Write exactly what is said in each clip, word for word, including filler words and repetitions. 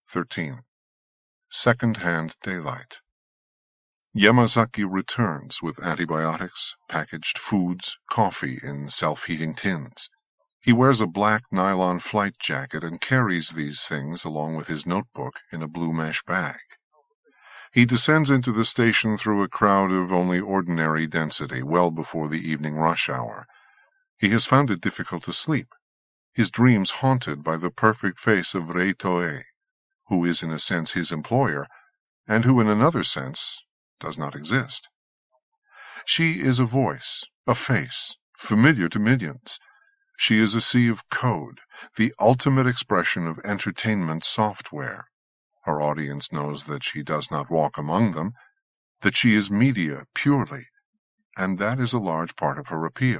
thirteen. Second-hand daylight. Yamazaki returns with antibiotics, packaged foods, coffee in self-heating tins. He wears a black nylon flight jacket and carries these things along with his notebook in a blue mesh bag. He descends into the station through a crowd of only ordinary density, well before the evening rush hour. He has found it difficult to sleep, his dreams haunted by the perfect face of Rei Toei, who is in a sense his employer, and who in another sense does not exist. She is a voice, a face, familiar to millions. She is a sea of code, the ultimate expression of entertainment software. Her audience knows that she does not walk among them, that she is media purely, and that is a large part of her appeal.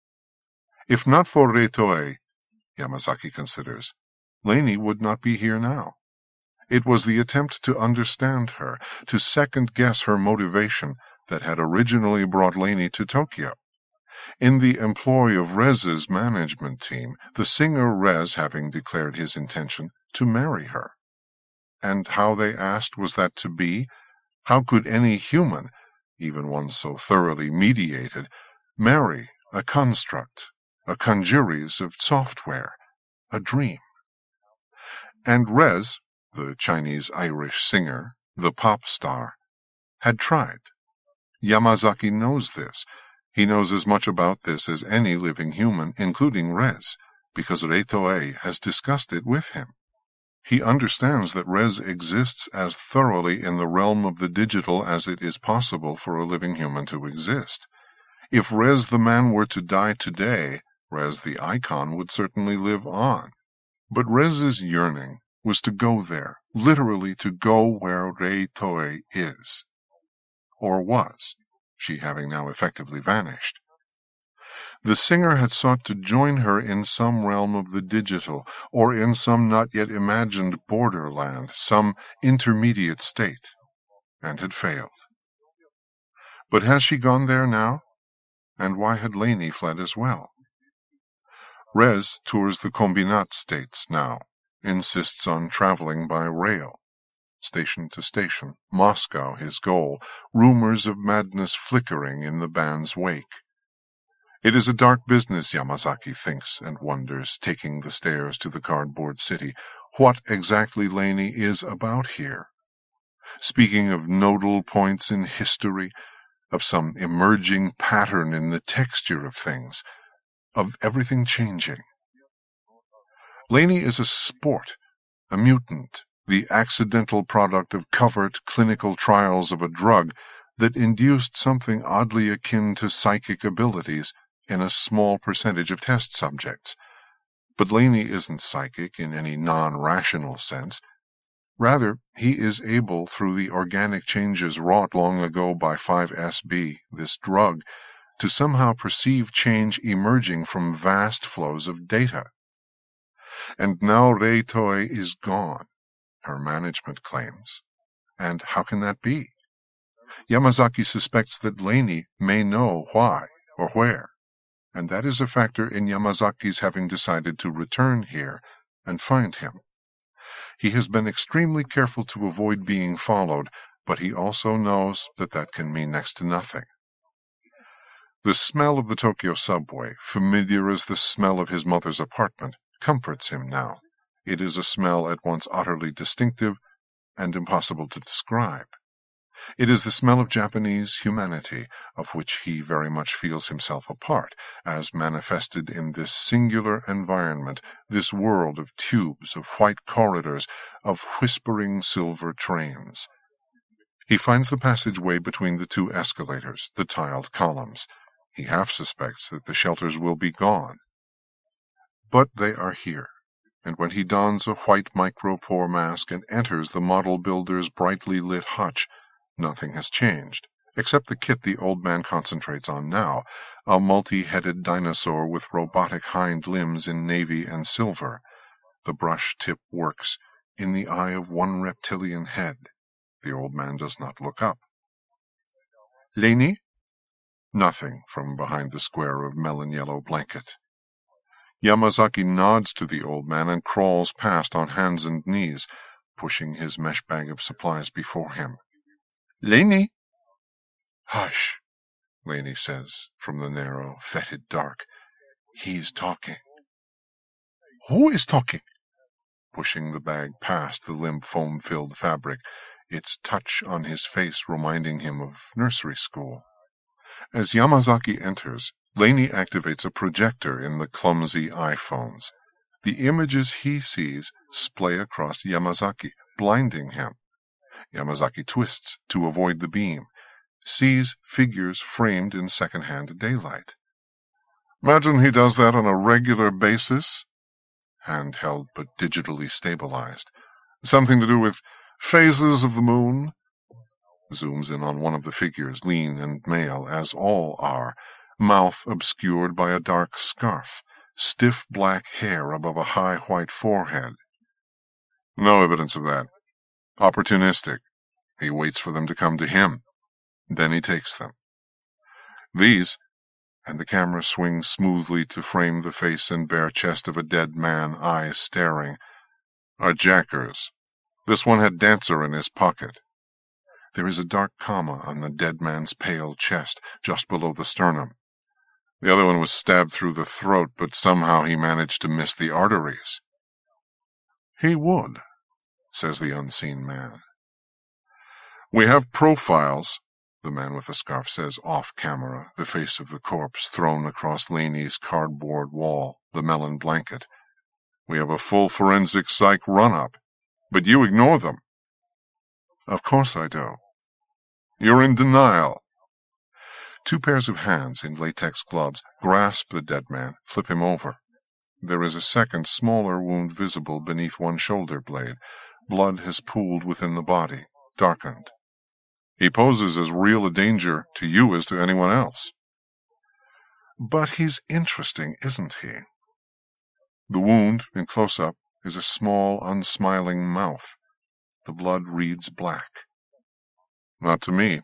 If not for Rei Toei, Yamazaki considers, Laney would not be here now. It was the attempt to understand her, to second-guess her motivation, that had originally brought Laney to Tokyo. In the employ of Rez's management team, the singer Rez having declared his intention to marry her. And how, they asked, was that to be? How could any human, even one so thoroughly mediated, marry a construct, a congeries of software, a dream? And Rez, the Chinese-Irish singer, the pop star, had tried. Yamazaki knows this. He knows as much about this as any living human, including Rez, because Rei Toei has discussed it with him. He understands that Rez exists as thoroughly in the realm of the digital as it is possible for a living human to exist. If Rez the man were to die today, Rez the icon would certainly live on. But Rez's yearning was to go there, literally to go where Rei Toei is. Or was, she having now effectively vanished. The singer had sought to join her in some realm of the digital, or in some not yet imagined borderland, some intermediate state, and had failed. But has she gone there now? And why had Laney fled as well? Rez tours the Kombinat states now, insists on traveling by rail. Station to station, Moscow his goal, rumors of madness flickering in the band's wake. It is a dark business, Yamazaki thinks and wonders, taking the stairs to the cardboard city, what exactly Laney is about here. Speaking of nodal points in history, of some emerging pattern in the texture of things, of everything changing. Laney is a sport, a mutant, the accidental product of covert clinical trials of a drug that induced something oddly akin to psychic abilities in a small percentage of test subjects. But Laney isn't psychic in any non-rational sense. Rather, he is able, through the organic changes wrought long ago by five S B, this drug, to somehow perceive change emerging from vast flows of data. And now Rei Toei is gone, her management claims. And how can that be? Yamazaki suspects that Laney may know why or where, and that is a factor in Yamazaki's having decided to return here and find him. He has been extremely careful to avoid being followed, but he also knows that that can mean next to nothing. The smell of the Tokyo subway, familiar as the smell of his mother's apartment, comforts him now. It is a smell at once utterly distinctive and impossible to describe. It is the smell of Japanese humanity, of which he very much feels himself a part, as manifested in this singular environment, this world of tubes, of white corridors, of whispering silver trains. He finds the passageway between the two escalators, the tiled columns. He half suspects that the shelters will be gone. But they are here, and when he dons a white micropore mask and enters the model builder's brightly lit hutch, nothing has changed, except the kit the old man concentrates on now, a multi-headed dinosaur with robotic hind limbs in navy and silver. The brush tip works in the eye of one reptilian head. The old man does not look up. Laney? Nothing from behind the square of melon-yellow blanket. Yamazaki nods to the old man and crawls past on hands and knees. pushing his mesh bag of supplies before him. "Laney!" "Hush," Laney says from the narrow, fetid dark. "He's talking." "Who is talking?" Pushing the bag past the limp foam-filled fabric, its touch on his face reminding him of nursery school. As Yamazaki enters, Laney activates a projector in the clumsy iPhones. The images he sees splay across Yamazaki, blinding him. Yamazaki twists to avoid the beam, sees figures framed in second-hand daylight. "Imagine he does that on a regular basis?" Handheld but digitally stabilized. "Something to do with phases of the moon?" Zooms in on one of the figures, lean and male, as all are, mouth obscured by a dark scarf, stiff black hair above a high white forehead. "No evidence of that. Opportunistic. He waits for them to come to him. Then he takes them. These," and the camera swings smoothly to frame the face and bare chest of a dead man, eyes staring, "are jackers. This one had Dancer in his pocket." There is a dark comma on the dead man's pale chest, just below the sternum. "The other one was stabbed through the throat, but somehow he managed to miss the arteries." "He would," says the unseen man. "We have profiles," the man with the scarf says off-camera, the face of the corpse thrown across Laney's cardboard wall, the melon blanket. "We have a full forensic psych run-up, but you ignore them." "Of course I do." "You're in denial." Two pairs of hands in latex gloves grasp the dead man, flip him over. There is a second, smaller wound visible beneath one shoulder blade. Blood has pooled within the body, darkened. "He poses as real a danger to you as to anyone else." "But he's interesting, isn't he?" The wound, in close-up, is a small, unsmiling mouth. The blood reads black. "Not to me."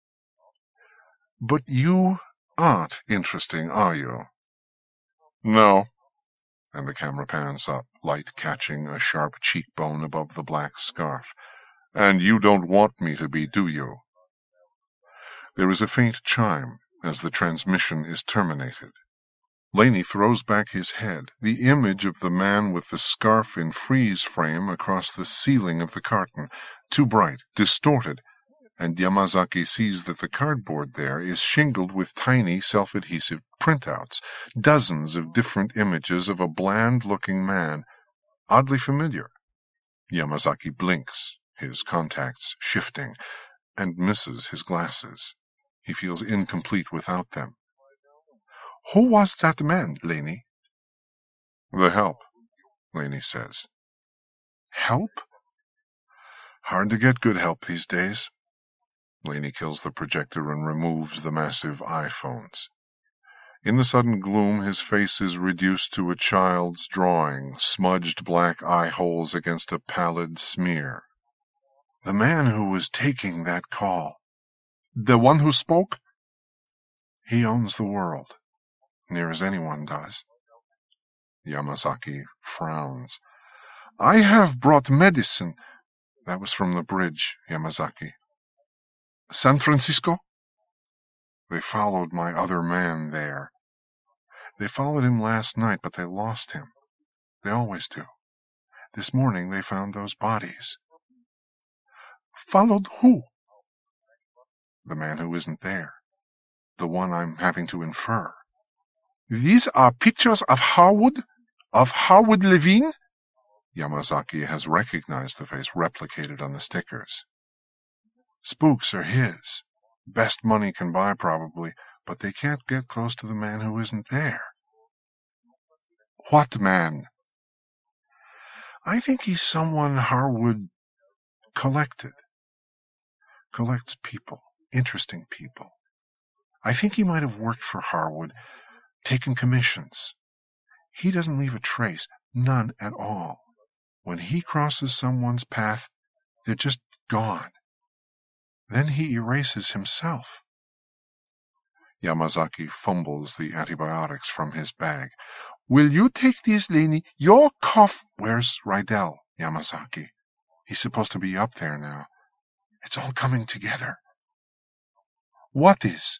"But you aren't interesting, are you?" "No." And the camera pans up, light catching a sharp cheekbone above the black scarf. "And you don't want me to be, do you?" There is a faint chime as the transmission is terminated. Laney throws back his head, the image of the man with the scarf in freeze frame across the ceiling of the carton, too bright, distorted, and Yamazaki sees that the cardboard there is shingled with tiny self-adhesive printouts, dozens of different images of a bland-looking man, oddly familiar. Yamazaki blinks, his contacts shifting, and misses his glasses. He feels incomplete without them. "Who was that man, Laney?" "The help," Laney says. "Help?" "Hard to get good help these days." Laney kills the projector and removes the massive iPhones. In the sudden gloom, his face is reduced to a child's drawing, smudged black eye holes against a pallid smear. "The man who was taking that call. The one who spoke?" "He owns the world, near as anyone does." Yamazaki frowns. "I have brought medicine." That was from the bridge, Yamazaki. "San Francisco?" "They followed my other man there." "They followed him last night, but they lost him. They always do. This morning they found those bodies." "Followed who?" "The man who isn't there. The one I'm having to infer." "These are pictures of Harwood? Of Harwood Levine?" Yamazaki has recognized the face replicated on the stickers. "Spooks are his. Best money can buy, probably, but they can't get close to the man who isn't there." "What man?" "I think he's someone Harwood collected. Collects people, interesting people. I think he might have worked for Harwood, taken commissions. He doesn't leave a trace, none at all. When he crosses someone's path, they're just gone. Then he erases himself." Yamazaki fumbles the antibiotics from his bag. "Will you take these, Laney? Your cough—" "Where's Rydell, Yamazaki?" He's supposed to be up there now. It's all coming together. What is?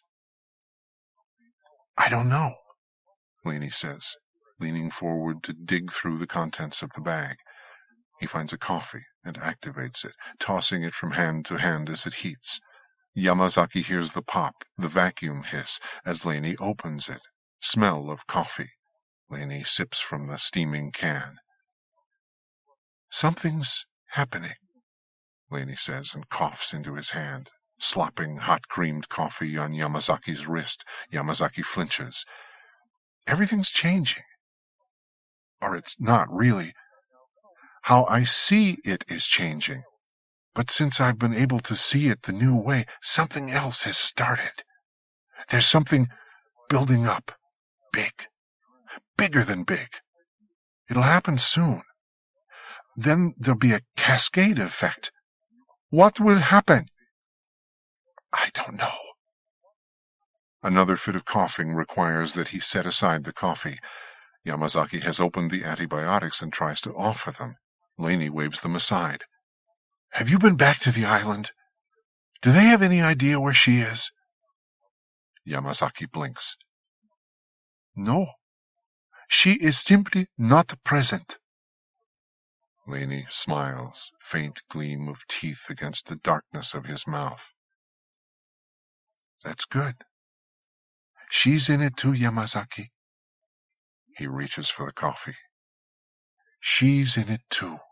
I don't know, Laney says, leaning forward to dig through the contents of the bag. He finds a coffee and activates it, tossing it from hand to hand as it heats. Yamazaki hears the pop, the vacuum hiss, as Laney opens it. Smell of coffee. Laney sips from the steaming can. Something's happening, Laney says and coughs into his hand, slopping hot creamed coffee on Yamazaki's wrist. Yamazaki flinches. Everything's changing. Or it's not really. How I see it is changing. But since I've been able to see it the new way, something else has started. There's something building up. Big. Bigger than big. It'll happen soon. Then there'll be a cascade effect. What will happen? I don't know. Another fit of coughing requires that he set aside the coffee. Yamazaki has opened the antibiotics and tries to offer them. Laney waves them aside. Have you been back to the island? Do they have any idea where she is? Yamazaki blinks. No. She is simply not present. Laney smiles, faint gleam of teeth against the darkness of his mouth. That's good. She's in it too, Yamazaki. He reaches for the coffee. She's in it too.